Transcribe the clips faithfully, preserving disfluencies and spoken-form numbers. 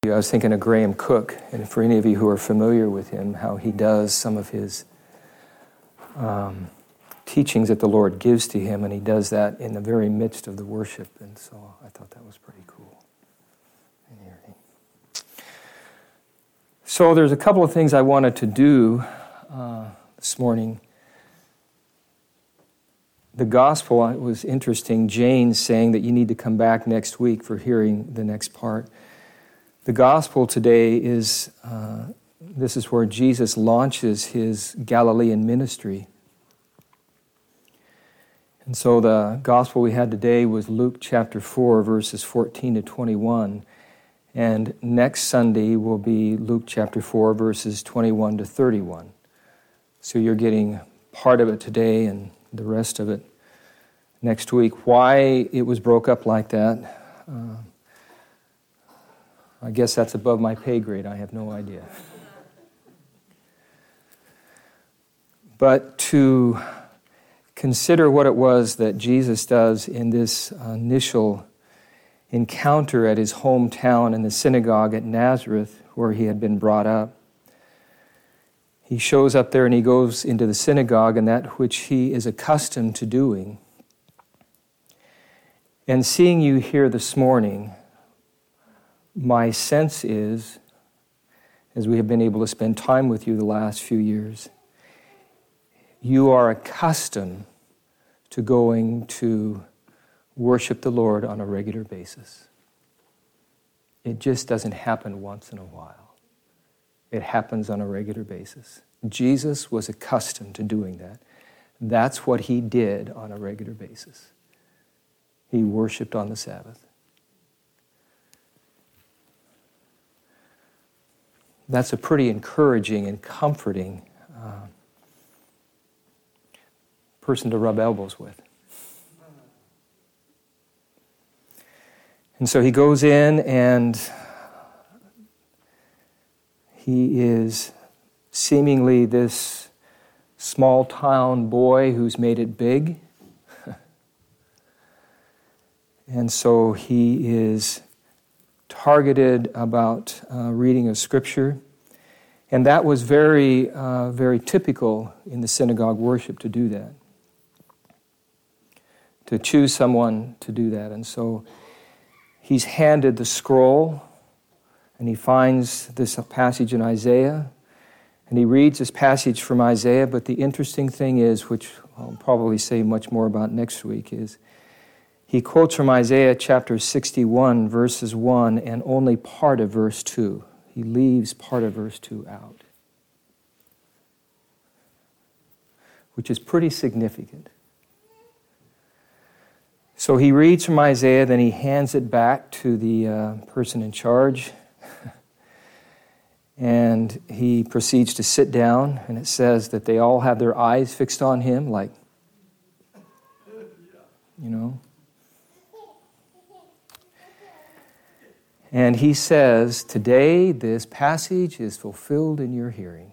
you. I was thinking of Graham Cook, and for any of you who are familiar with him, how he does some of his um, teachings that the Lord gives to him, and he does that in the very midst of the worship, and so I thought that was pretty cool. So there's a couple of things I wanted to do uh, this morning. The gospel, it was interesting, Jane saying that you need to come back next week for hearing the next part. The gospel today is, uh, this is where Jesus launches his Galilean ministry. And so the gospel we had today was Luke chapter four, verses fourteen to twenty-one. And next Sunday will be Luke chapter four, verses twenty-one to thirty-one. So you're getting part of it today and the rest of it next week. Why it was broke up like that, uh, I guess that's above my pay grade. I have no idea. But to consider what it was that Jesus does in this initial encounter at his hometown in the synagogue at Nazareth, where he had been brought up. He shows up there and he goes into the synagogue, and that which he is accustomed to doing. And seeing you here this morning, my sense is, as we have been able to spend time with you the last few years, you are accustomed to going to worship the Lord on a regular basis. It just doesn't happen once in a while. It happens on a regular basis. Jesus was accustomed to doing that. That's what he did on a regular basis. He worshiped on the Sabbath. That's a pretty encouraging and comforting uh, person to rub elbows with. And so he goes in and he is seemingly this small town boy who's made it big. And so he is targeted about uh, reading of Scripture. And that was very, uh, very typical in the synagogue worship to do that. To choose someone to do that. And so he's handed the scroll, and he finds this passage in Isaiah, and he reads this passage from Isaiah, but the interesting thing is, which I'll probably say much more about next week, is he quotes from Isaiah chapter sixty-one, verses one, and only part of verse two. He leaves part of verse two out, which is pretty significant. So he reads from Isaiah, then he hands it back to the uh, person in charge, and he proceeds to sit down, and it says that they all have their eyes fixed on him, like, you know. And he says, today this passage is fulfilled in your hearing.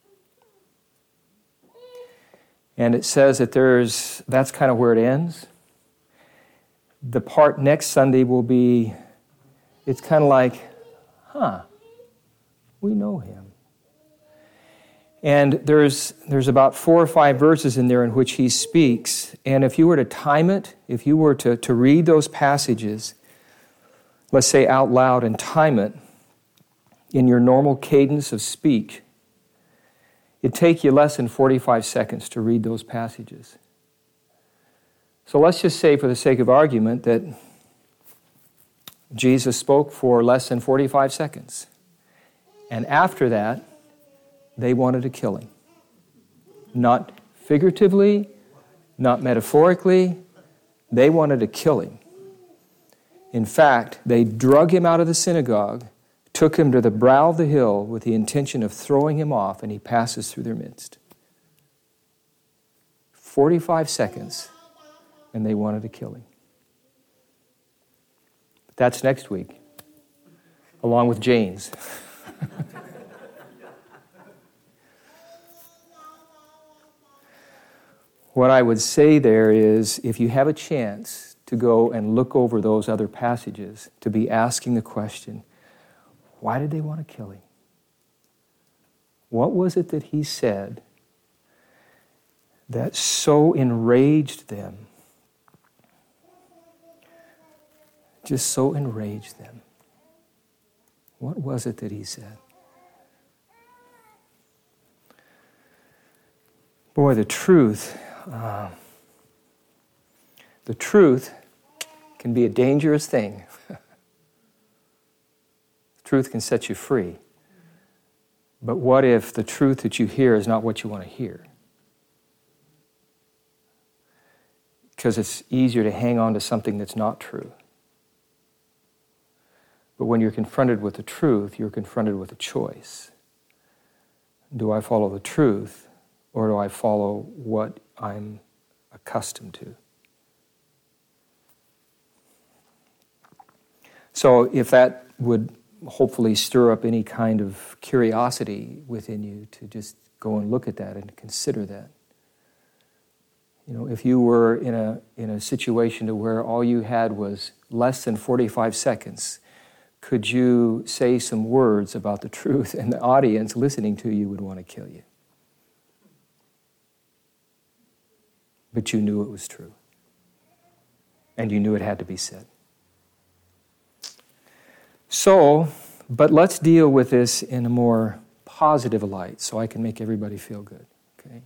And it says that there's, that's kind of where it ends. The part next Sunday will be, it's kind of like, huh, we know him. And there's there's about four or five verses in there in which he speaks. And if you were to time it, if you were to, to read those passages, let's say out loud and time it in your normal cadence of speech, it'd take you less than forty-five seconds to read those passages. So let's just say, for the sake of argument, that Jesus spoke for less than forty-five seconds. And after that, they wanted to kill him. Not figuratively, not metaphorically. They wanted to kill him. In fact, they drug him out of the synagogue, took him to the brow of the hill with the intention of throwing him off, and he passes through their midst. forty-five seconds, and they wanted to kill him. But that's next week, along with Jane's. What I would say there is, if you have a chance to go and look over those other passages, to be asking the question, Why did they want to kill him? What was it that he said that so enraged them? Just so enraged them. What was it that he said? Boy, the truth, uh, the truth can be a dangerous thing. Truth can set you free. But what if the truth that you hear is not what you want to hear? Because it's easier to hang on to something that's not true. But when you're confronted with the truth, you're confronted with a choice. Do I follow the truth, or do I follow what I'm accustomed to? So if that would hopefully stir up any kind of curiosity within you to just go and look at that and consider that. You know, if you were in a in a situation to where all you had was less than forty-five seconds, could you say some words about the truth, and the audience listening to you would want to kill you? But you knew it was true. And you knew it had to be said. So, but let's deal with this in a more positive light so I can make everybody feel good, okay?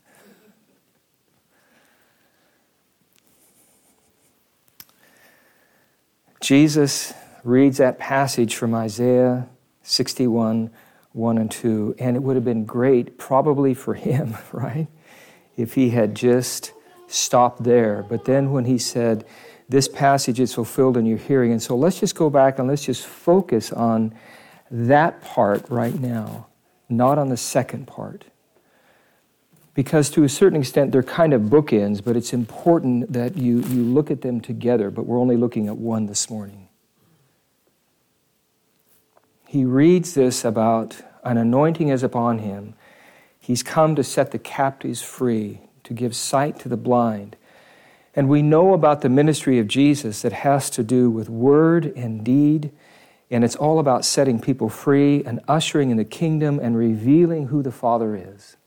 Jesus reads that passage from Isaiah sixty-one, one and two, and it would have been great probably for him, right, if he had just stopped there. But then when he said, this passage is fulfilled in your hearing. And so let's just go back and let's just focus on that part right now, not on the second part. Because to a certain extent, they're kind of bookends, but it's important that you, you look at them together, but we're only looking at one this morning. He reads this about an anointing is upon him. He's come to set the captives free, to give sight to the blind. And we know about the ministry of Jesus that has to do with word and deed, and it's all about setting people free and ushering in the kingdom and revealing who the Father is.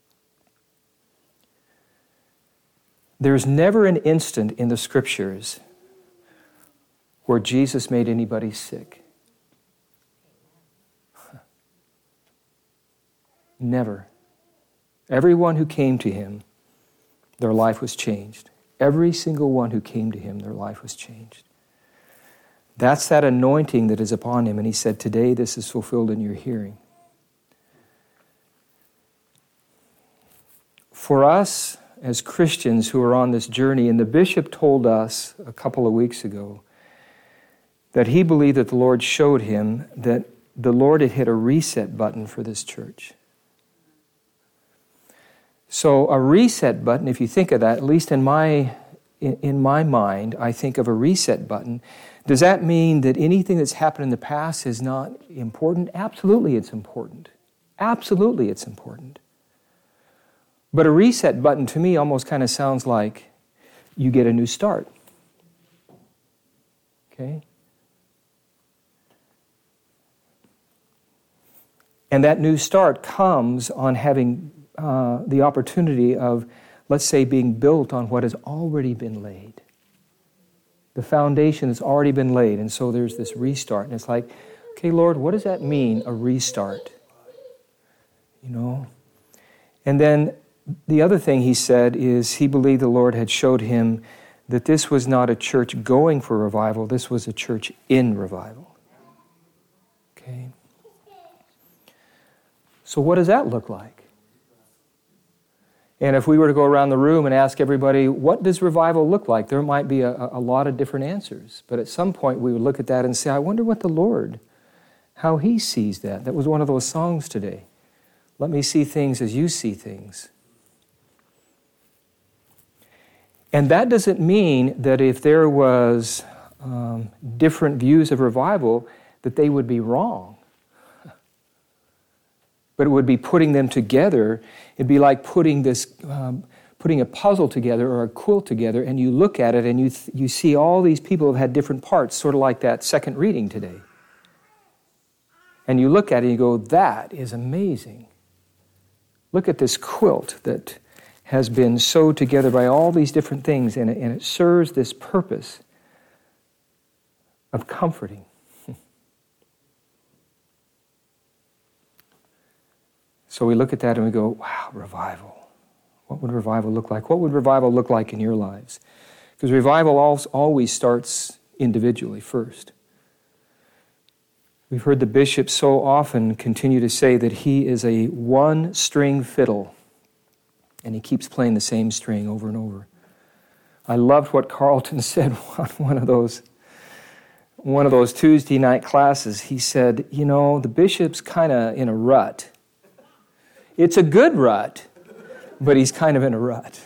There's never an instant in the Scriptures where Jesus made anybody sick. Never. Everyone who came to him, their life was changed. Every single one who came to him, their life was changed. That's that anointing that is upon him. And he said, today this is fulfilled in your hearing. For us as Christians who are on this journey, and the bishop told us a couple of weeks ago that he believed that the Lord showed him that the Lord had hit a reset button for this church. So a reset button, if you think of that, at least in my in, in my mind, I think of a reset button. Does that mean that anything that's happened in the past is not important? Absolutely it's important. Absolutely it's important. But a reset button to me almost kind of sounds like you get a new start. Okay? And that new start comes on having Uh, the opportunity of, let's say, being built on what has already been laid. The foundation has already been laid, and so there's this restart. And it's like, okay, Lord, what does that mean, a restart? You know? And then the other thing he said is he believed the Lord had showed him that this was not a church going for revival, this was a church in revival. Okay? So what does that look like? And if we were to go around the room and ask everybody, what does revival look like? There might be a, a lot of different answers. But at some point we would look at that and say, I wonder what the Lord, how he sees that. That was one of those songs today. Let me see things as you see things. And that doesn't mean that if there was um, different views of revival, that they would be wrong. But it would be putting them together. It'd be like putting this, um, putting a puzzle together or a quilt together, and you look at it and you th- you see all these people have had different parts, sort of like that second reading today. And you look at it and you go, that is amazing. Look at this quilt that has been sewed together by all these different things, and it, and it serves this purpose of comforting. So we look at that and we go, wow, revival. What would revival look like? What would revival look like in your lives? Because revival always starts individually first. We've heard the bishop so often continue to say that he is a one-string fiddle, and he keeps playing the same string over and over. I loved what Carlton said on one of those, one of those Tuesday night classes. He said, you know, the bishop's kind of in a rut. It's a good rut, but he's kind of in a rut.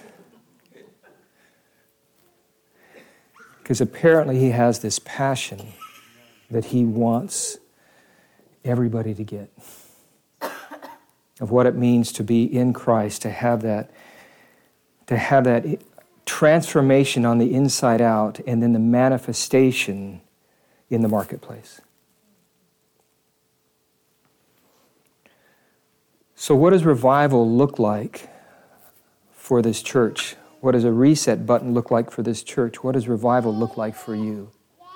Because apparently he has this passion that he wants everybody to get of what it means to be in Christ, to have that, to have that transformation on the inside out, and then the manifestation in the marketplace. So what does revival look like for this church? What does a reset button look like for this church? What does revival look like for you?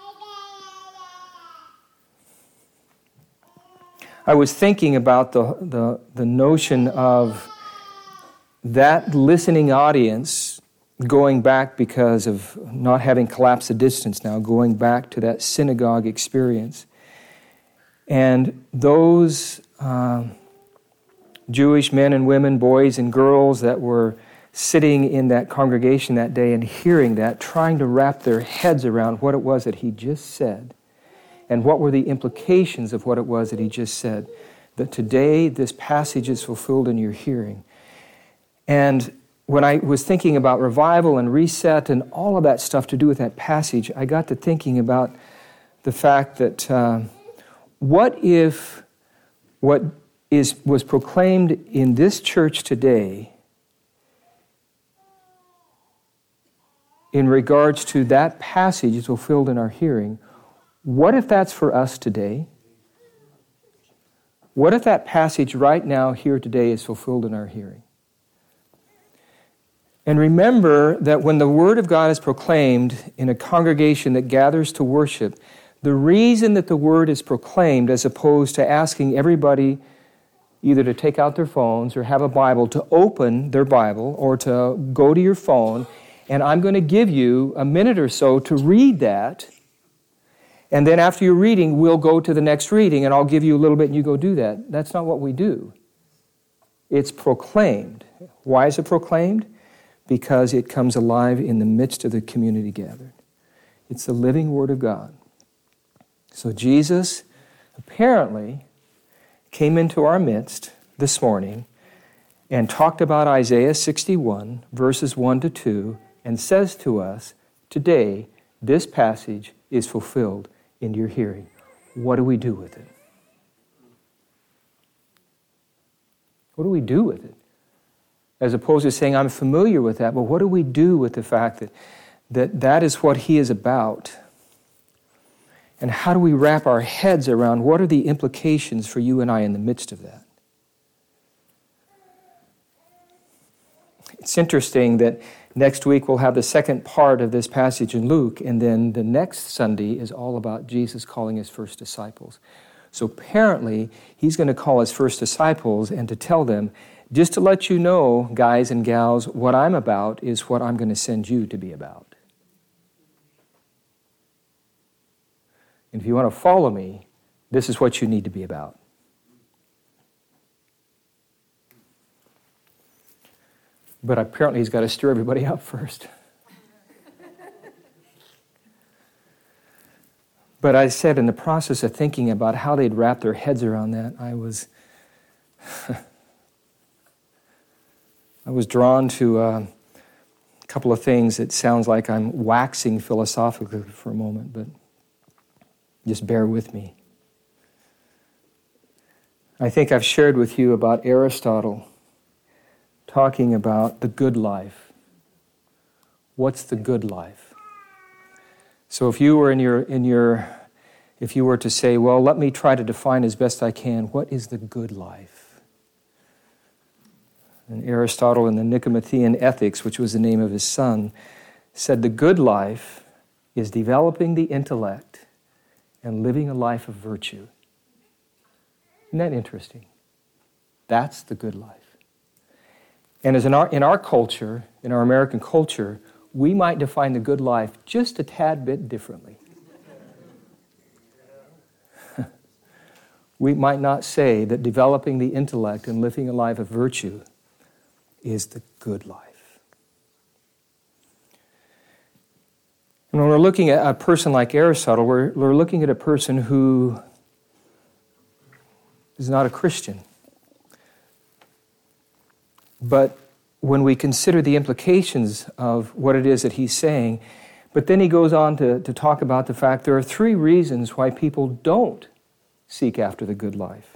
I was thinking about the, the, the notion of that listening audience going back because of not having collapsed the distance now, going back to that synagogue experience. And those um, Jewish men and women, boys and girls that were sitting in that congregation that day and hearing that, trying to wrap their heads around what it was that he just said. And what were the implications of what it was that he just said? That today this passage is fulfilled in your hearing. And when I was thinking about revival and reset and all of that stuff to do with that passage, I got to thinking about the fact that uh, what if what is was proclaimed in this church today in regards to that passage is fulfilled in our hearing, what if that's for us today? What if that passage right now, here today, is fulfilled in our hearing? And remember that when the Word of God is proclaimed in a congregation that gathers to worship, the reason that the Word is proclaimed, as opposed to asking everybody either to take out their phones or have a Bible, to open their Bible or to go to your phone, and I'm going to give you a minute or so to read that. And then after your reading, we'll go to the next reading, and I'll give you a little bit, and you go do that. That's not what we do. It's proclaimed. Why is it proclaimed? Because it comes alive in the midst of the community gathered. It's the living Word of God. So Jesus apparently came into our midst this morning and talked about Isaiah sixty-one, verses one to two, and says to us, today, this passage is fulfilled in your hearing. What do we do with it? What do we do with it? As opposed to saying, I'm familiar with that, but what do we do with the fact that that, that is what he is about? And how do we wrap our heads around what are the implications for you and I in the midst of that? It's interesting that next week we'll have the second part of this passage in Luke, and then the next Sunday is all about Jesus calling his first disciples. So apparently, he's going to call his first disciples and to tell them, just to let you know, guys and gals, what I'm about is what I'm going to send you to be about. And if you want to follow me, this is what you need to be about. But apparently he's got to stir everybody up first. But I said in the process of thinking about how they'd wrap their heads around that, I was I was drawn to uh, a couple of things. It sounds like I'm waxing philosophically for a moment, but just bear with me. I think I've shared with you about Aristotle talking about the good life. What's the good life? So if you were in your in your if you were to say, well, let me try to define as best I can, what is the good life? And Aristotle in the Nicomachean Ethics, which was the name of his son, said the good life is developing the intellect and living a life of virtue. Isn't that interesting? That's the good life. And as in our, in our culture, in our American culture, we might define the good life just a tad bit differently. We might not say that developing the intellect and living a life of virtue is the good life. And when we're looking at a person like Aristotle, we're, we're looking at a person who is not a Christian. But when we consider the implications of what it is that he's saying, but then he goes on to, to talk about the fact there are three reasons why people don't seek after the good life.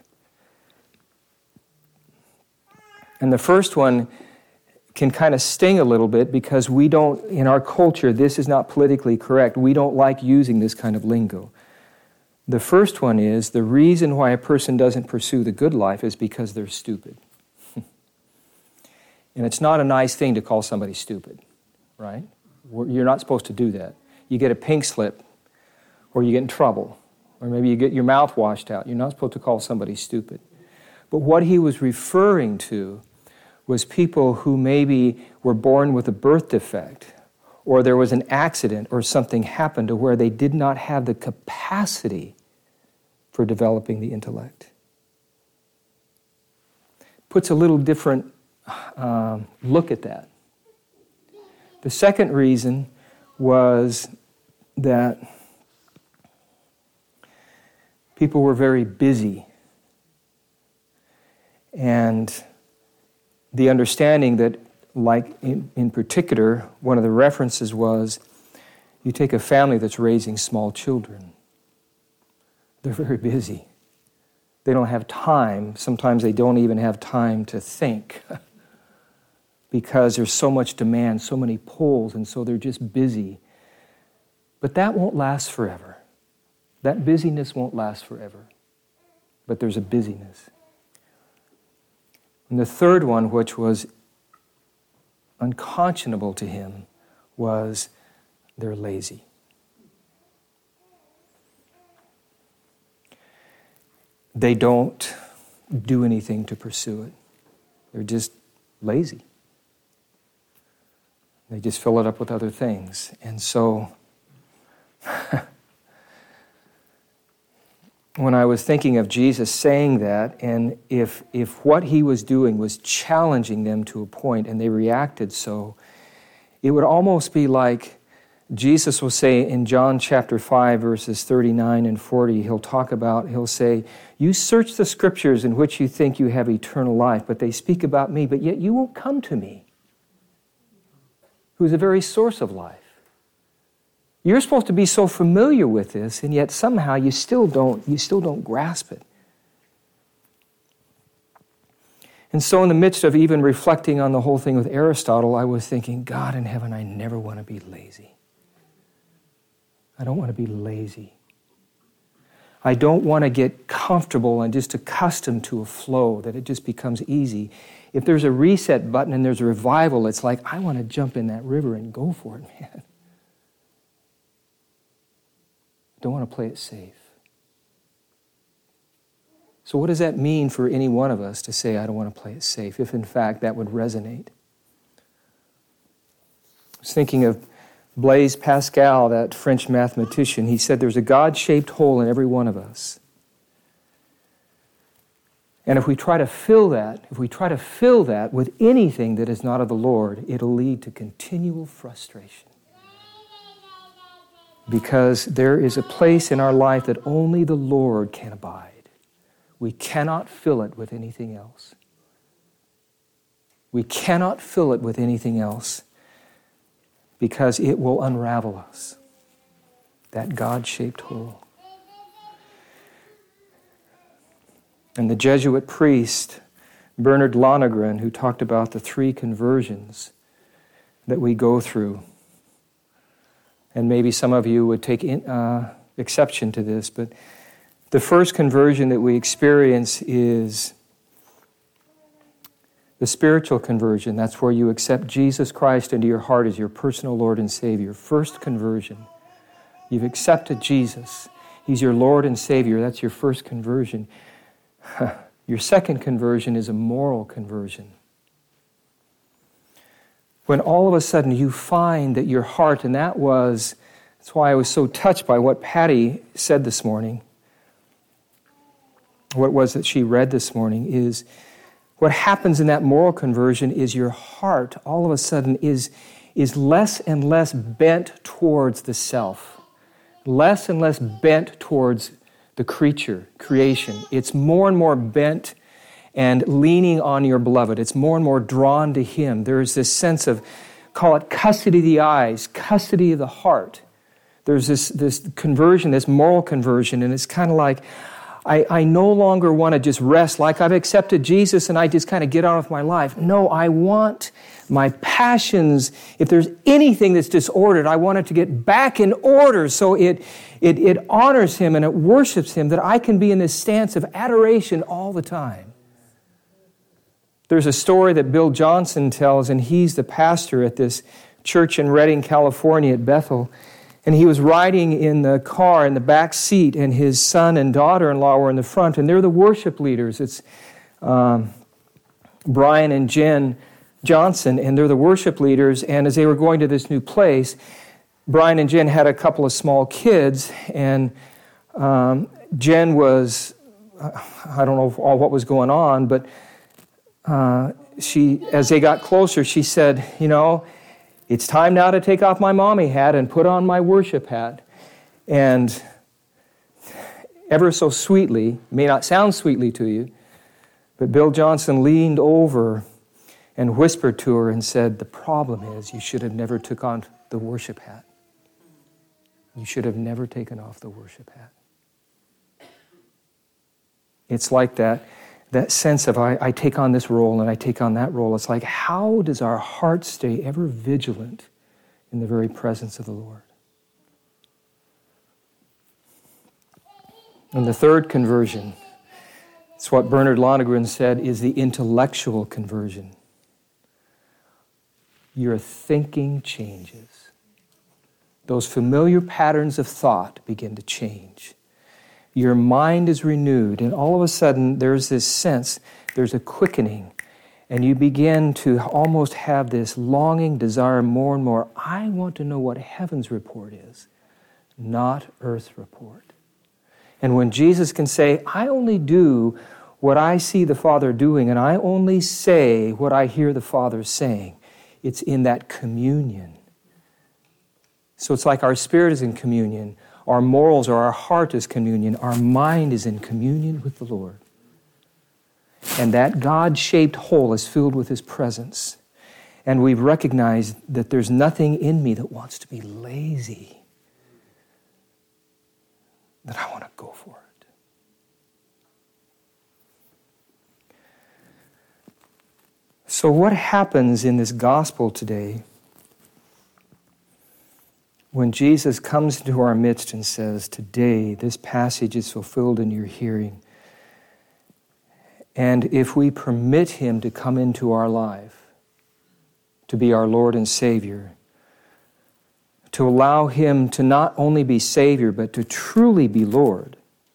And the first one can kind of sting a little bit because we don't, in our culture, this is not politically correct. We don't like using this kind of lingo. The first one is the reason why a person doesn't pursue the good life is because they're stupid. And it's not a nice thing to call somebody stupid, right? You're not supposed to do that. You get a pink slip, or you get in trouble, or maybe you get your mouth washed out. You're not supposed to call somebody stupid. But what he was referring to was people who maybe were born with a birth defect, or there was an accident or something happened to where they did not have the capacity for developing the intellect. Puts a little different uh, look at that. The second reason was that people were very busy. And the understanding that, like in, in particular, one of the references was, you take a family that's raising small children. They're very busy. They don't have time. Sometimes they don't even have time to think because there's so much demand, so many pulls, and so they're just busy. But that won't last forever. That busyness won't last forever. But there's a busyness. And the third one, which was unconscionable to him, was they're lazy. They don't do anything to pursue it. They're just lazy. They just fill it up with other things. And so, when I was thinking of Jesus saying that, and if if what he was doing was challenging them to a point and they reacted so, it would almost be like Jesus will say in John chapter five, verses thirty-nine and forty, he'll talk about, he'll say, you search the scriptures in which you think you have eternal life, but they speak about me, but yet you won't come to me, who's the very source of life. You're supposed to be so familiar with this, and yet somehow you still don't, you still don't grasp it. And so in the midst of even reflecting on the whole thing with Aristotle, I was thinking, God in heaven, I never want to be lazy. I don't want to be lazy. I don't want to get comfortable and just accustomed to a flow, that it just becomes easy. If there's a reset button and there's a revival, it's like, I want to jump in that river and go for it, man. Don't want to play it safe. So what does that mean for any one of us to say, I don't want to play it safe, if in fact that would resonate? I was thinking of Blaise Pascal, that French mathematician. He said there's a God-shaped hole in every one of us. And if we try to fill that, if we try to fill that with anything that is not of the Lord, it'll lead to continual frustration. Because there is a place in our life that only the Lord can abide. We cannot fill it with anything else. We cannot fill it with anything else because it will unravel us. That God-shaped hole. And the Jesuit priest, Bernard Lonergan, who talked about the three conversions that we go through. And maybe some of you would take in, uh, exception to this, but the first conversion that we experience is the spiritual conversion. That's where you accept Jesus Christ into your heart as your personal Lord and Savior. First conversion. You've accepted Jesus. He's your Lord and Savior. That's your first conversion. Your second conversion is a moral conversion. When all of a sudden you find that your heart, and that was, that's why I was so touched by what Patty said this morning, what it was that she read this morning, is what happens in that moral conversion is your heart all of a sudden is, is less and less bent towards the self, less and less bent towards the creature, creation. It's more and more bent and leaning on your beloved. It's more and more drawn to Him. There's this sense of, call it custody of the eyes, custody of the heart. There's this, this conversion, this moral conversion, and it's kind of like, I, I no longer want to just rest like I've accepted Jesus and I just kind of get on with my life. No, I want my passions, if there's anything that's disordered, I want it to get back in order so it, it, it honors Him and it worships Him, that I can be in this stance of adoration all the time. There's a story that Bill Johnson tells, and he's the pastor at this church in Redding, California at Bethel. And he was riding in the car in the back seat, and his son and daughter-in-law were in the front, and they're the worship leaders. It's um, Brian and Jen Johnson, and they're the worship leaders. And as they were going to this new place, Brian and Jen had a couple of small kids, and um, Jen was, I don't know all what was going on, but uh, she, as they got closer, she said, you know, it's time now to take off my mommy hat and put on my worship hat. And ever so sweetly, may not sound sweetly to you, but Bill Johnson leaned over and whispered to her and said, the problem is you should have never took on the worship hat. You should have never taken off the worship hat. It's like that. That sense of I, I take on this role and I take on that role. It's like, how does our heart stay ever vigilant in the very presence of the Lord? And the third conversion, it's what Bernard Lonergan said, is the intellectual conversion. Your thinking changes. Those familiar patterns of thought begin to change. Your mind is renewed, and all of a sudden there's this sense, there's a quickening, and you begin to almost have this longing, desire more and more. I want to know what heaven's report is, not earth's report. And when Jesus can say, I only do what I see the Father doing, and I only say what I hear the Father saying, it's in that communion. So it's like our spirit is in communion. Our morals or our heart is communion. Our mind is in communion with the Lord. And that God-shaped whole is filled with His presence. And we've recognized that there's nothing in me that wants to be lazy, that I want to go for it. So what happens in this gospel today when Jesus comes into our midst and says, today this passage is fulfilled in your hearing? And if we permit Him to come into our life, to be our Lord and Savior, to allow Him to not only be Savior, but to truly be Lord.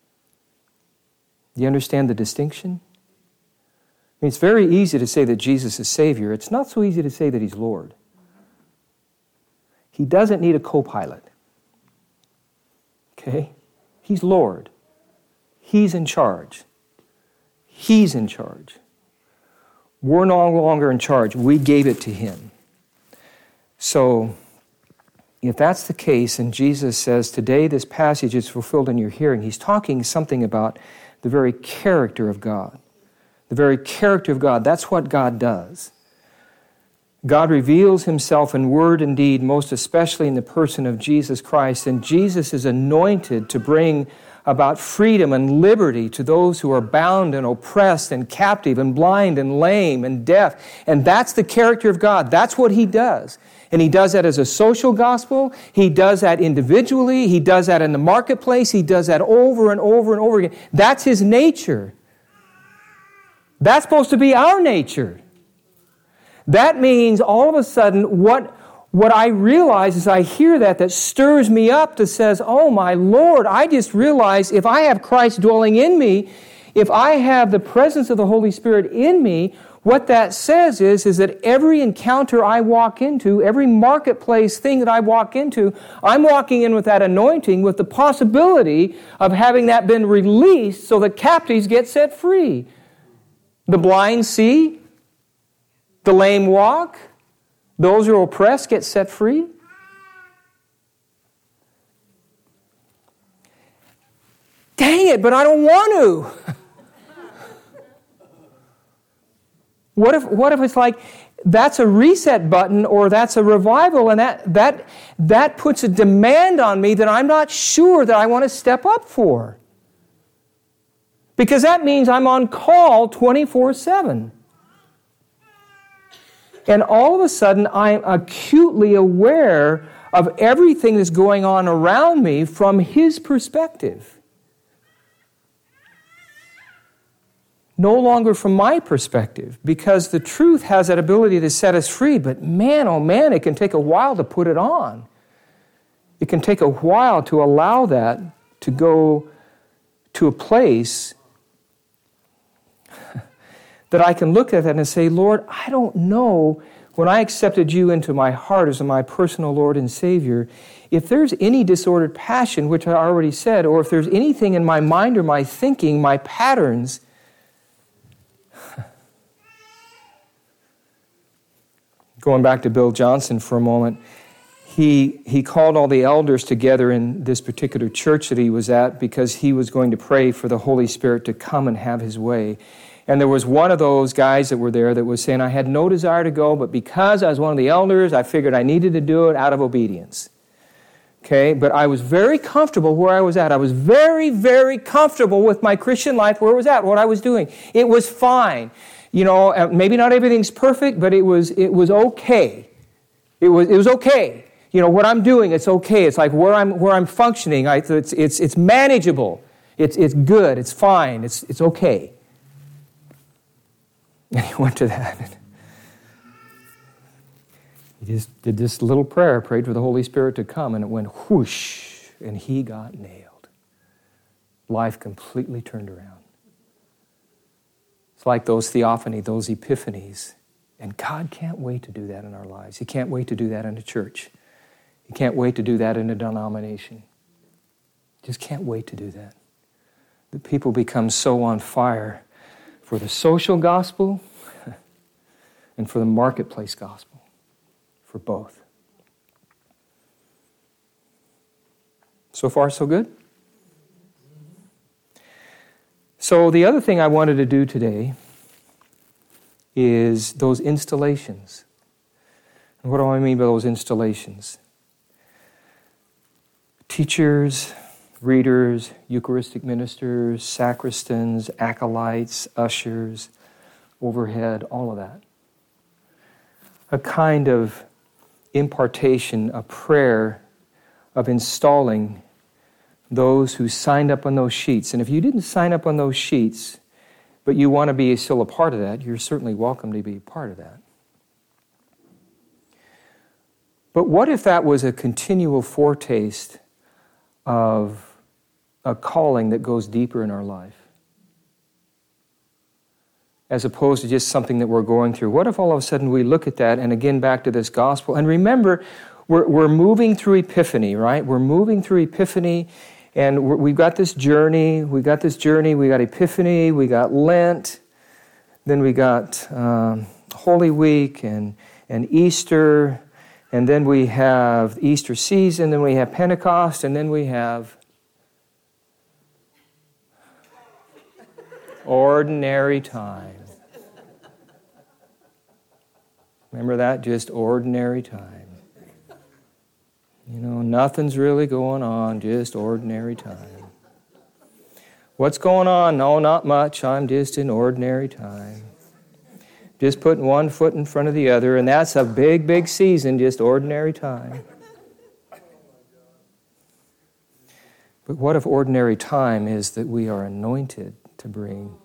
Do you understand the distinction? I mean, it's very easy to say that Jesus is Savior. It's not so easy to say that He's Lord. He doesn't need a co-pilot. Okay? He's Lord. He's in charge. He's in charge. We're no longer in charge. We gave it to Him. So, if that's the case, and Jesus says, today this passage is fulfilled in your hearing, He's talking something about the very character of God. The very character of God. That's what God does. God reveals Himself in word and deed, most especially in the person of Jesus Christ. And Jesus is anointed to bring about freedom and liberty to those who are bound and oppressed and captive and blind and lame and deaf. And that's the character of God. That's what He does. And He does that as a social gospel. He does that individually. He does that in the marketplace. He does that over and over and over again. That's His nature. That's supposed to be our nature. That means all of a sudden what, what I realize as I hear that, that stirs me up that says, oh my Lord, I just realized if I have Christ dwelling in me, if I have the presence of the Holy Spirit in me, what that says is, is that every encounter I walk into, every marketplace thing that I walk into, I'm walking in with that anointing with the possibility of having that been released so that captives get set free. The blind see, the lame walk, those who are oppressed get set free. Dang it, but I don't want to. What if, what if it's like, that's a reset button or that's a revival and that, that, that puts a demand on me that I'm not sure that I want to step up for? Because that means I'm on call twenty-four seven. And all of a sudden, I'm acutely aware of everything that's going on around me from His perspective. No longer from my perspective, because the truth has that ability to set us free, but man, oh man, it can take a while to put it on. It can take a while to allow that to go to a place that I can look at that and say, Lord, I don't know, when I accepted You into my heart as my personal Lord and Savior, if there's any disordered passion, which I already said, or if there's anything in my mind or my thinking, my patterns, going back to Bill Johnson for a moment, he, he called all the elders together in this particular church that he was at because he was going to pray for the Holy Spirit to come and have His way. And there was one of those guys that were there that was saying, I had no desire to go, but because I was one of the elders, I figured I needed to do it out of obedience. Okay, but I was very comfortable where I was at. I was very, very comfortable with my Christian life where it was at, what I was doing. It was fine. You know, maybe not everything's perfect, but it was it was okay. It was it was okay. You know, what I'm doing, it's okay. It's like where I'm where I'm functioning, I, it's it's it's manageable. It's it's good. It's fine. It's it's okay. And he went to that. And he just did this little prayer, prayed for the Holy Spirit to come, and it went whoosh, and he got nailed. Life completely turned around. It's like those theophany, those epiphanies. And God can't wait to do that in our lives. He can't wait to do that in a church. He can't wait to do that in a denomination. Just can't wait to do that. The people become so on fire for the social gospel and for the marketplace gospel, for both. So far, so good? So the other thing I wanted to do today is those installations. And what do I mean by those installations? Teachers, readers, Eucharistic ministers, sacristans, acolytes, ushers, overhead, all of that. A kind of impartation, a prayer of installing those who signed up on those sheets. And if you didn't sign up on those sheets, but you want to be still a part of that, you're certainly welcome to be a part of that. But what if that was a continual foretaste of a calling that goes deeper in our life, as opposed to just something that we're going through? What if all of a sudden we look at that, and again back to this gospel, and remember, we're, we're moving through Epiphany, right? We're moving through Epiphany, and we're, we've got this journey, we got this journey, we got Epiphany, we got Lent, then we got um, Holy Week and, and Easter, and then we have Easter season, then we have Pentecost, and then we have ordinary time. Remember that? Just ordinary time. You know, nothing's really going on, just ordinary time. What's going on? No, not much. I'm just in ordinary time. Just putting one foot in front of the other, and that's a big, big season, just ordinary time. But what if ordinary time is that we are anointed to bring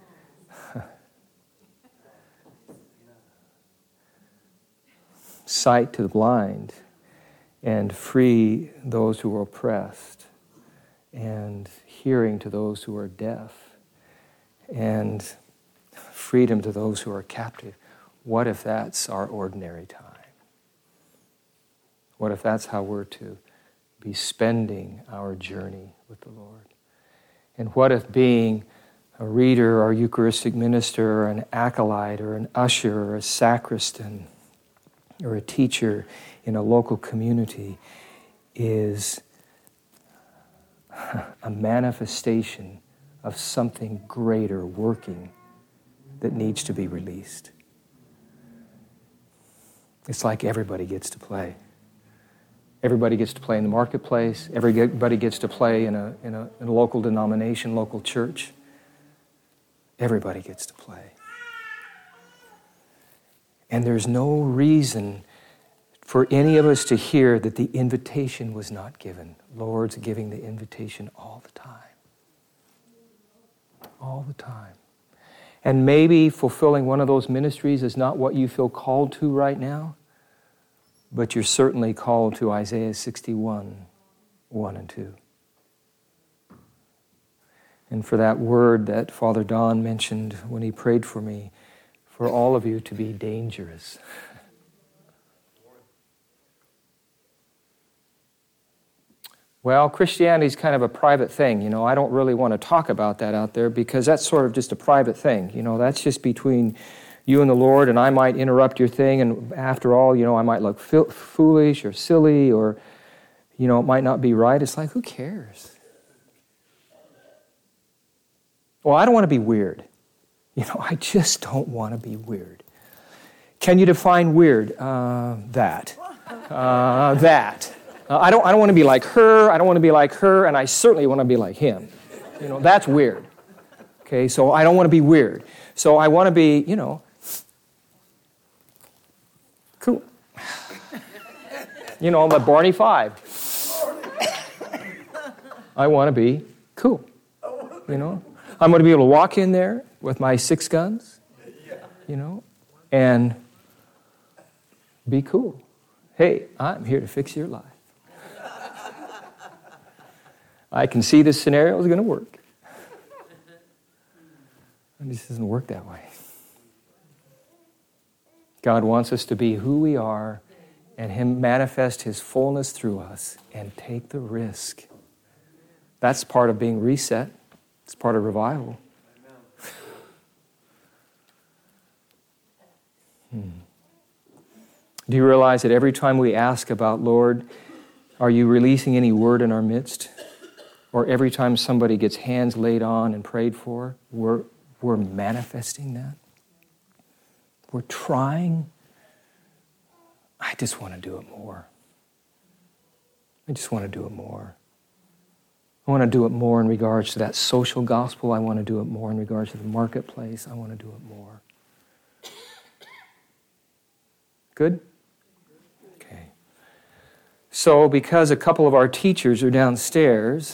sight to the blind and free those who are oppressed and hearing to those who are deaf and freedom to those who are captive? What if that's our ordinary time? What if that's how we're to be spending our journey with the Lord? And what if being a reader or Eucharistic minister or an acolyte or an usher or a sacristan or a teacher in a local community is a manifestation of something greater working that needs to be released? It's like everybody gets to play. Everybody gets to play in the marketplace. Everybody gets to play in a, in a, in a local denomination, local church. Everybody gets to play. And there's no reason for any of us to hear that the invitation was not given. Lord's giving the invitation all the time. All the time. And maybe fulfilling one of those ministries is not what you feel called to right now, but you're certainly called to Isaiah sixty-one, one and two. And for that word that Father Don mentioned when he prayed for me, for all of you to be dangerous. Well, Christianity is kind of a private thing. You know, I don't really want to talk about that out there because that's sort of just a private thing. You know, that's just between you and the Lord, and I might interrupt your thing, and after all, you know, I might look foolish or silly or, you know, it might not be right. It's like, who cares? Well, I don't want to be weird. You know, I just don't want to be weird. Can you define weird? Uh, that. Uh, that. Uh, I don't I don't want to be like her, I don't want to be like her, and I certainly want to be like him. You know, that's weird. Okay, so I don't want to be weird. So I want to be, you know, cool. You know, I'm a Barney Five. I want to be cool. You know, I'm going to be able to walk in there with my six guns, you know, and be cool. Hey, I'm here to fix your life. I can see this scenario is going to work. It just doesn't work that way. God wants us to be who we are and Him manifest His fullness through us and take the risk. That's part of being reset. It's part of revival. Hmm. Do you realize that every time we ask about, Lord, are you releasing any word in our midst? Or every time somebody gets hands laid on and prayed for, we're, we're manifesting that? We're trying. I just want to do it more. I just want to do it more. I want to do it more in regards to that social gospel. I want to do it more in regards to the marketplace. I want to do it more. Good? Okay. So because a couple of our teachers are downstairs,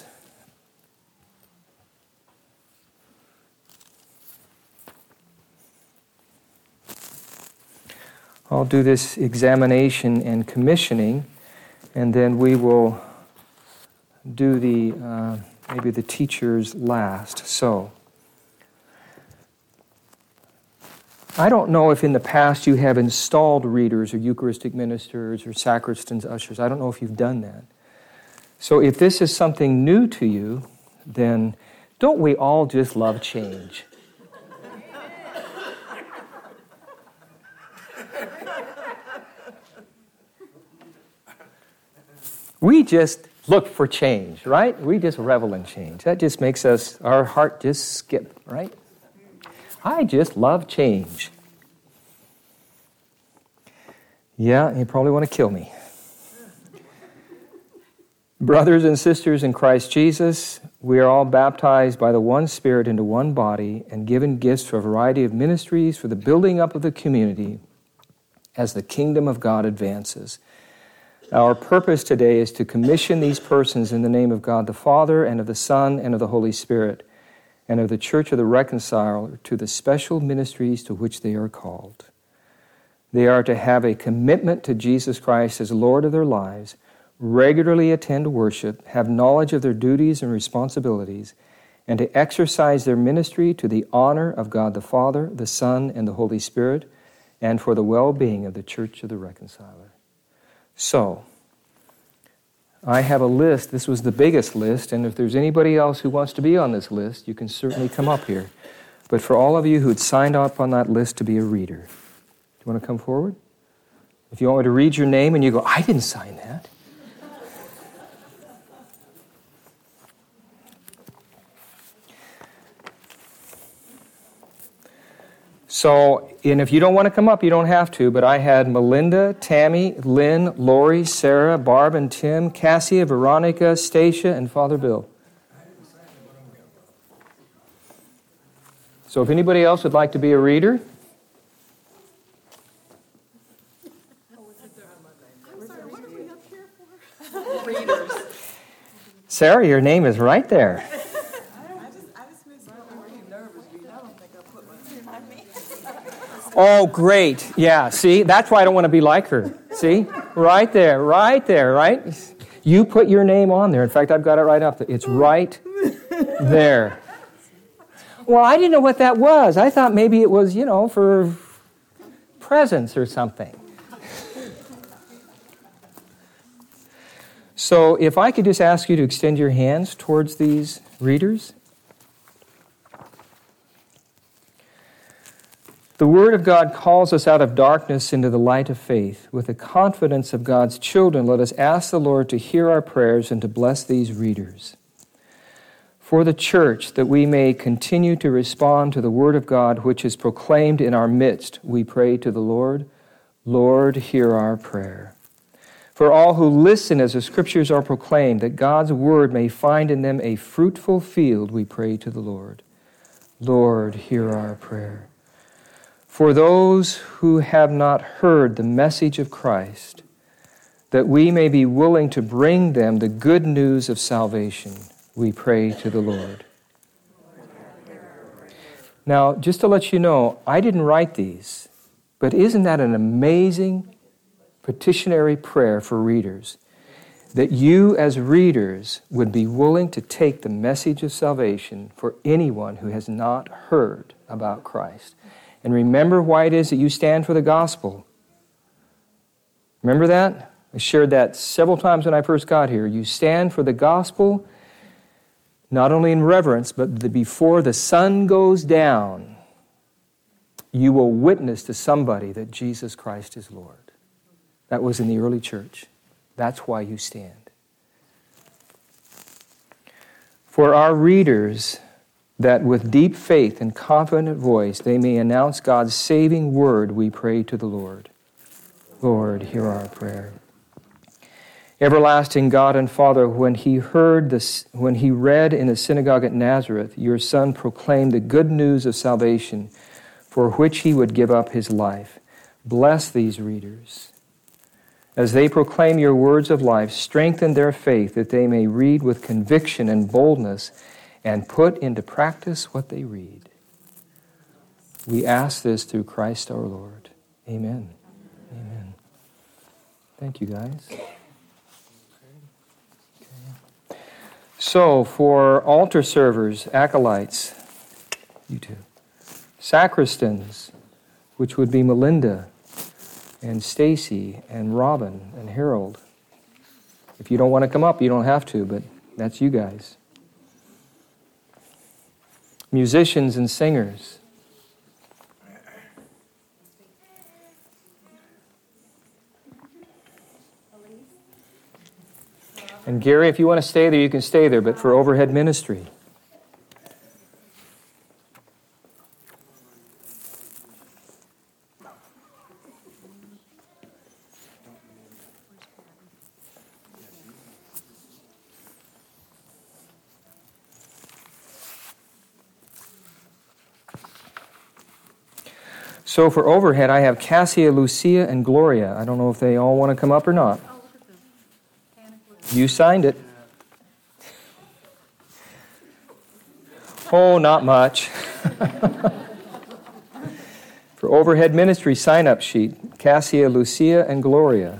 I'll do this examination and commissioning, and then we will do the, uh, maybe the teachers last. So, I don't know if in the past you have installed readers or Eucharistic ministers or sacristans, ushers. I don't know if you've done that. So if this is something new to you, then don't we all just love change? We just look for change, right? We just revel in change. That just makes us, our heart just skip, right? I just love change. Yeah, you probably want to kill me. Brothers and sisters in Christ Jesus, we are all baptized by the one Spirit into one body and given gifts for a variety of ministries for the building up of the community as the kingdom of God advances. Our purpose today is to commission these persons in the name of God the Father and of the Son and of the Holy Spirit and of the Church of the Reconciler to the special ministries to which they are called. They are to have a commitment to Jesus Christ as Lord of their lives, regularly attend worship, have knowledge of their duties and responsibilities, and to exercise their ministry to the honor of God the Father, the Son, and the Holy Spirit, and for the well-being of the Church of the Reconciler. So, I have a list. This was the biggest list, and if there's anybody else who wants to be on this list, you can certainly come up here. But for all of you who'd signed up on that list to be a reader, do you want to come forward? If you want me to read your name and you go, I didn't sign that. So, and if you don't want to come up, you don't have to, but I had Melinda, Tammy, Lynn, Lori, Sarah, Barb and Tim, Cassia, Veronica, Stacia, and Father Bill. So if anybody else would like to be a reader. Sarah, your name is right there. Oh, great. Yeah, see? That's why I don't want to be like her. See? Right there, right there, right? You put your name on there. In fact, I've got it right up there. It's right there. Well, I didn't know what that was. I thought maybe it was, you know, for presents or something. So if I could just ask you to extend your hands towards these readers. The Word of God calls us out of darkness into the light of faith. With the confidence of God's children, let us ask the Lord to hear our prayers and to bless these readers. For the church, that we may continue to respond to the Word of God which is proclaimed in our midst, we pray to the Lord, Lord, hear our prayer. For all who listen as the Scriptures are proclaimed, that God's Word may find in them a fruitful field, we pray to the Lord, Lord, hear our prayer. For those who have not heard the message of Christ, that we may be willing to bring them the good news of salvation, we pray to the Lord. Now, just to let you know, I didn't write these, but isn't that an amazing petitionary prayer for readers? That you as readers would be willing to take the message of salvation for anyone who has not heard about Christ. And remember why it is that you stand for the gospel. Remember that? I shared that several times when I first got here. You stand for the gospel, not only in reverence, but the, before the sun goes down, you will witness to somebody that Jesus Christ is Lord. That was in the early church. That's why you stand. For our readers, that with deep faith and confident voice they may announce God's saving word, we pray to the Lord. Lord, hear our prayer. Everlasting God and Father, when he heard this, when he read in the synagogue at Nazareth, your Son proclaimed the good news of salvation, for which he would give up his life. Bless these readers. As they proclaim your words of life, strengthen their faith that they may read with conviction and boldness and put into practice what they read. We ask this through Christ our Lord. Amen. Amen. Thank you, guys. Okay. So, for altar servers, acolytes, you two, sacristans, which would be Melinda and Stacy and Robin and Harold. If you don't want to come up, you don't have to, but that's you guys. Musicians and singers. And Gary, if you want to stay there, you can stay there, but for overhead ministry. So for overhead, I have Cassia, Lucia, and Gloria. I don't know if they all want to come up or not. You signed it. Oh, not much. For overhead ministry sign-up sheet, Cassia, Lucia, and Gloria.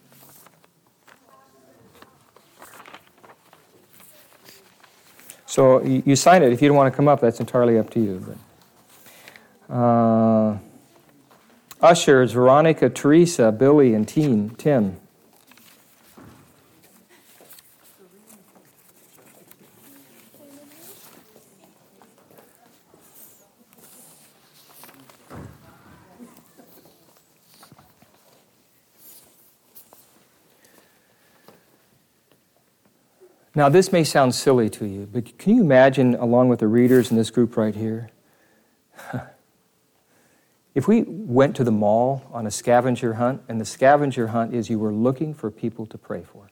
So you, you sign it. If you don't want to come up, that's entirely up to you. But, uh, ushers, Veronica, Teresa, Billy, and Tim. Tim. Now, this may sound silly to you, but can you imagine, along with the readers in this group right here, if we went to the mall on a scavenger hunt, and the scavenger hunt is you were looking for people to pray for?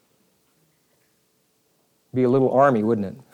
It'd be a little army, wouldn't it?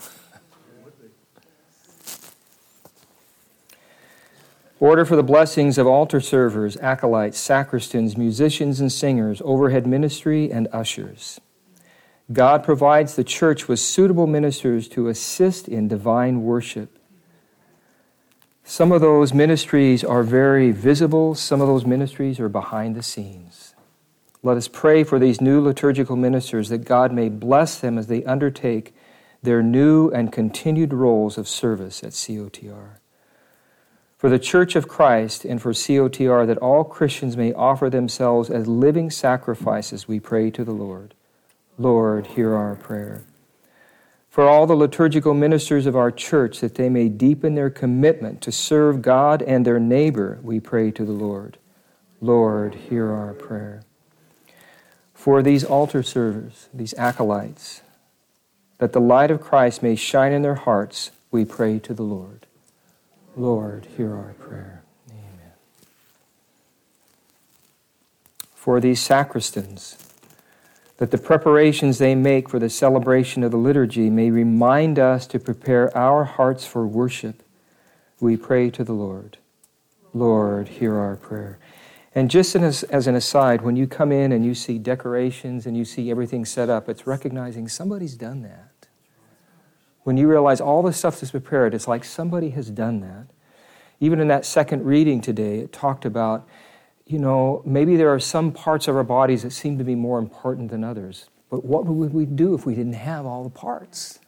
Order for the blessings of altar servers, acolytes, sacristans, musicians and singers, overhead ministry, and ushers. God provides the church with suitable ministers to assist in divine worship. Some of those ministries are very visible. Some of those ministries are behind the scenes. Let us pray for these new liturgical ministers that God may bless them as they undertake their new and continued roles of service at C O T R. For the Church of Christ and for C O T R, that all Christians may offer themselves as living sacrifices, we pray to the Lord. Lord, hear our prayer. For all the liturgical ministers of our church, that they may deepen their commitment to serve God and their neighbor, we pray to the Lord. Lord, hear our prayer. For these altar servers, these acolytes, that the light of Christ may shine in their hearts, we pray to the Lord. Lord, hear our prayer. Amen. For these sacristans, that the preparations they make for the celebration of the liturgy may remind us to prepare our hearts for worship, we pray to the Lord. Lord, hear our prayer. And just as, as an aside, when you come in and you see decorations and you see everything set up, it's recognizing somebody's done that. When you realize all the stuff that's prepared, it's like somebody has done that. Even in that second reading today, it talked about, you know, maybe there are some parts of our bodies that seem to be more important than others. But what would we do if we didn't have all the parts?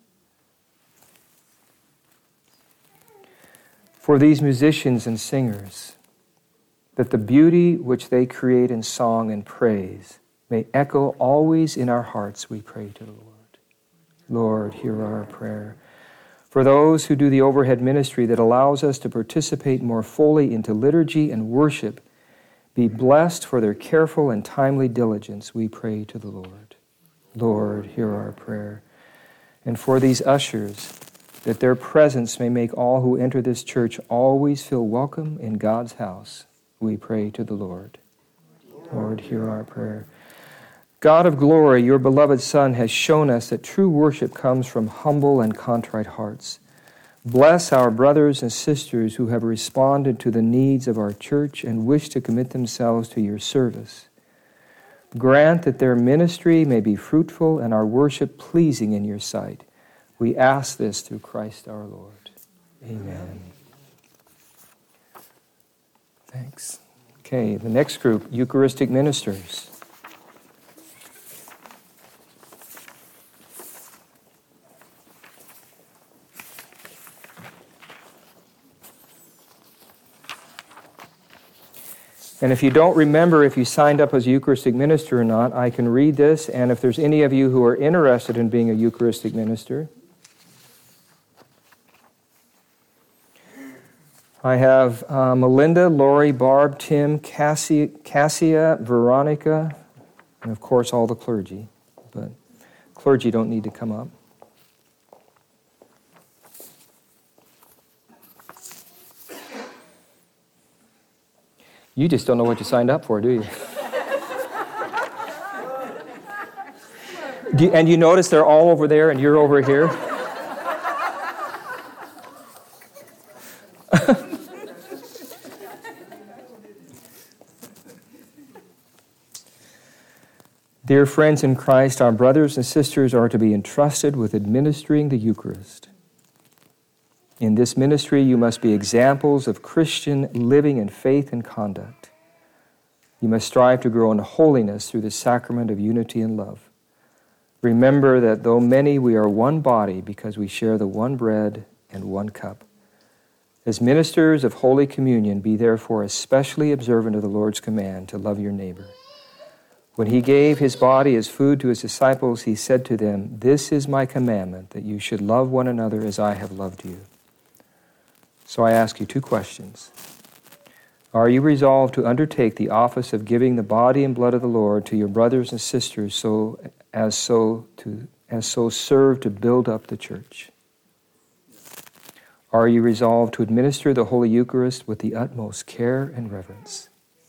For these musicians and singers, that the beauty which they create in song and praise may echo always in our hearts, we pray to the Lord. Lord, hear our prayer. For those who do the overhead ministry that allows us to participate more fully into liturgy and worship, be blessed for their careful and timely diligence, we pray to the Lord. Lord, hear our prayer. And for these ushers, that their presence may make all who enter this church always feel welcome in God's house, we pray to the Lord. Lord, hear our prayer. God of glory, your beloved Son has shown us that true worship comes from humble and contrite hearts. Bless our brothers and sisters who have responded to the needs of our church and wish to commit themselves to your service. Grant that their ministry may be fruitful and our worship pleasing in your sight. We ask this through Christ our Lord. Amen. Thanks. Okay, the next group, Eucharistic ministers. And if you don't remember if you signed up as a Eucharistic minister or not, I can read this, and if there's any of you who are interested in being a Eucharistic minister, I have uh, Melinda, Lori, Barb, Tim, Cassia, Cassia, Veronica, and of course all the clergy. But clergy don't need to come up. You just don't know what you signed up for, do you? do you and you notice they're all over there and you're over here? Dear friends in Christ, our brothers and sisters are to be entrusted with administering the Eucharist. In this ministry, you must be examples of Christian living in faith and conduct. You must strive to grow in holiness through the sacrament of unity and love. Remember that though many, we are one body because we share the one bread and one cup. As ministers of Holy Communion, be therefore especially observant of the Lord's command to love your neighbor. When he gave his body as food to his disciples, he said to them, "This is my commandment, that you should love one another as I have loved you." So I ask you two questions. Are you resolved to undertake the office of giving the body and blood of the Lord to your brothers and sisters so as so to as so serve to build up the church? Are you resolved to administer the Holy Eucharist with the utmost care and reverence?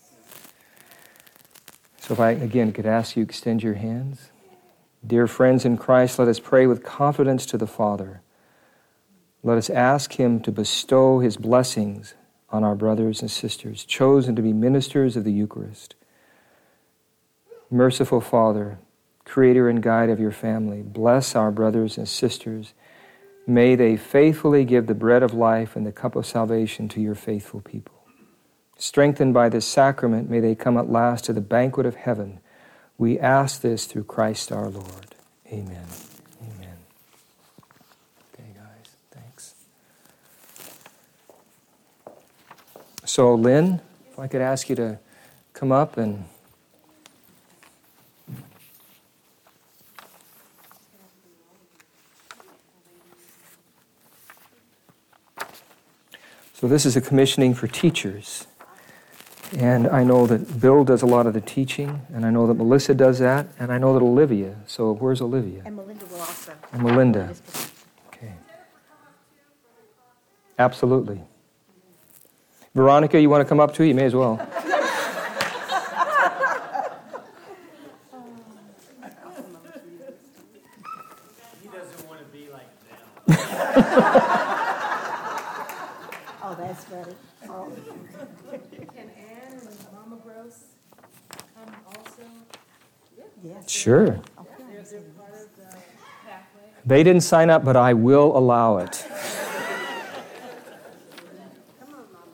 So if I, again, could ask you to extend your hands. Dear friends in Christ, let us pray with confidence to the Father. Let us ask Him to bestow His blessings on our brothers and sisters, chosen to be ministers of the Eucharist. Merciful Father, Creator and Guide of your family, bless our brothers and sisters. May they faithfully give the bread of life and the cup of salvation to your faithful people. Strengthened by this sacrament, may they come at last to the banquet of heaven. We ask this through Christ our Lord. Amen. Amen. Okay, guys, thanks. So, Lynn, if I could ask you to come up and... So this is a commissioning for teachers. And I know that Bill does a lot of the teaching, and I know that Melissa does that, and I know that Olivia. So where's Olivia? And Melinda will also. And Melinda. Okay. Absolutely. Veronica, you want to come up too? You may as well. He doesn't want to be like them. Oh, that's funny. Oh. Can Ann and Mama Gross come also? Yes. Sure. Okay. They're, they're part of the pathway. They didn't sign up, but I will allow it. Come on, Mama.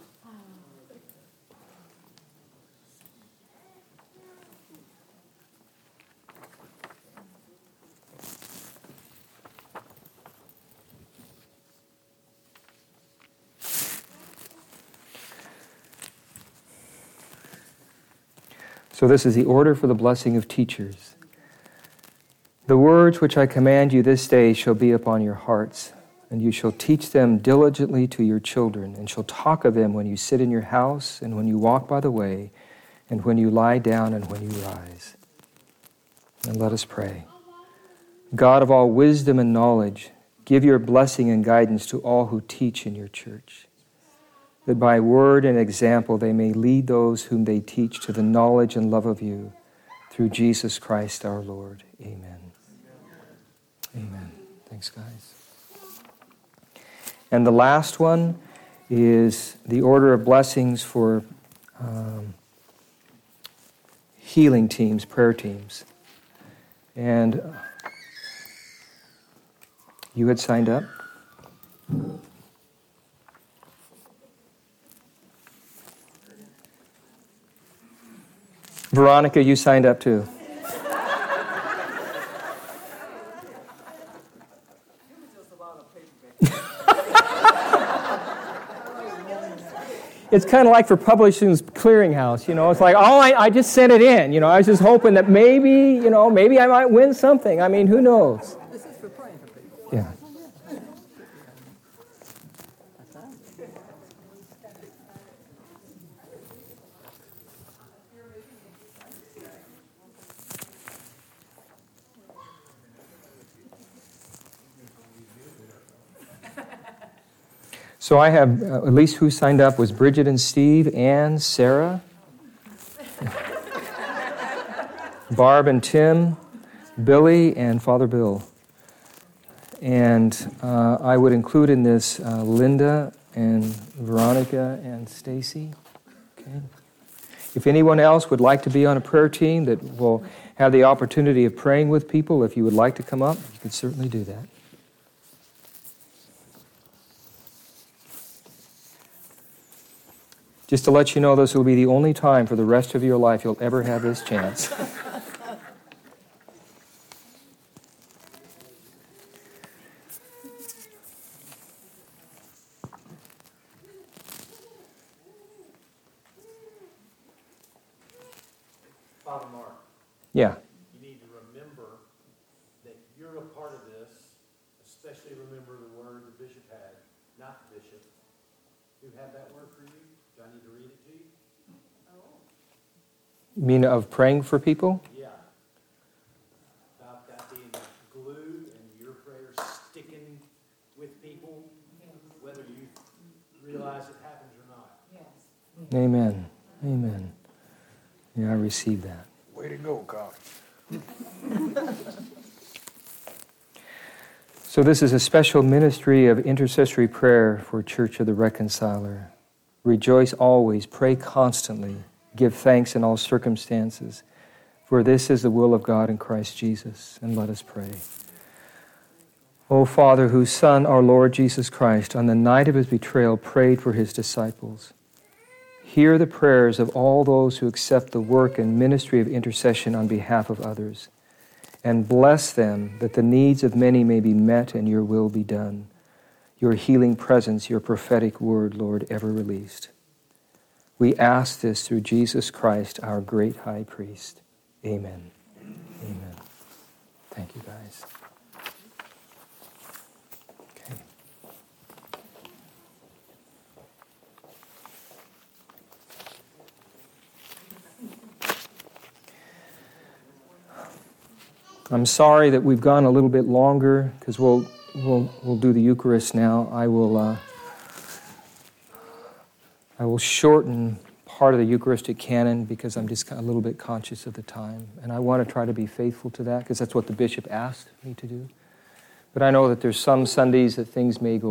So this is the order for the blessing of teachers. The words which I command you this day shall be upon your hearts, and you shall teach them diligently to your children, and shall talk of them when you sit in your house, and when you walk by the way, and when you lie down, and when you rise. And let us pray. God of all wisdom and knowledge, give your blessing and guidance to all who teach in your church, that by word and example they may lead those whom they teach to the knowledge and love of you, through Jesus Christ our Lord. Amen. Amen. Thanks, guys. And the last one is the order of blessings for um, healing teams, prayer teams. And you had signed up? Veronica, you signed up too. It's kind of like for Publishing's Clearinghouse, you know. It's like, oh, I, I just sent it in. You know, I was just hoping that maybe, you know, maybe I might win something. I mean, who knows? This is for praying for people. Yeah. So I have, uh, at least who signed up was Bridget and Steve, Ann, Sarah, Barb and Tim, Billy, and Father Bill. And uh, I would include in this uh, Linda and Veronica and Stacy. Okay. If anyone else would like to be on a prayer team that will have the opportunity of praying with people, if you would like to come up, you could certainly do that. Just to let you know, this will be the only time for the rest of your life you'll ever have this chance. Father Mark, Yeah. you need to remember that you're a part of this, especially remember the word the bishop had, not the bishop. Who had that word for you? Do I need to read it to you? You mean of praying for people? Yeah. About that being glued and your prayers sticking with people, whether you realize it happens or not. Yes. Amen. Amen. Yeah, I received that. Way to go, Carl. So this is a special ministry of intercessory prayer for Church of the Reconciler. Rejoice always, pray constantly, give thanks in all circumstances, for this is the will of God in Christ Jesus. And let us pray. O Father, whose Son, our Lord Jesus Christ, on the night of his betrayal prayed for his disciples, hear the prayers of all those who accept the work and ministry of intercession on behalf of others, and bless them that the needs of many may be met and your will be done. Your healing presence, your prophetic word, Lord, ever released. We ask this through Jesus Christ, our great high priest. Amen. Amen. Thank you, guys. Okay. I'm sorry that we've gone a little bit longer because we'll we'll we'll do the Eucharist now. I will uh, I will shorten part of the Eucharistic canon because I'm just a little bit conscious of the time, and I want to try to be faithful to that because that's what the bishop asked me to do. But I know that there's some Sundays that things may go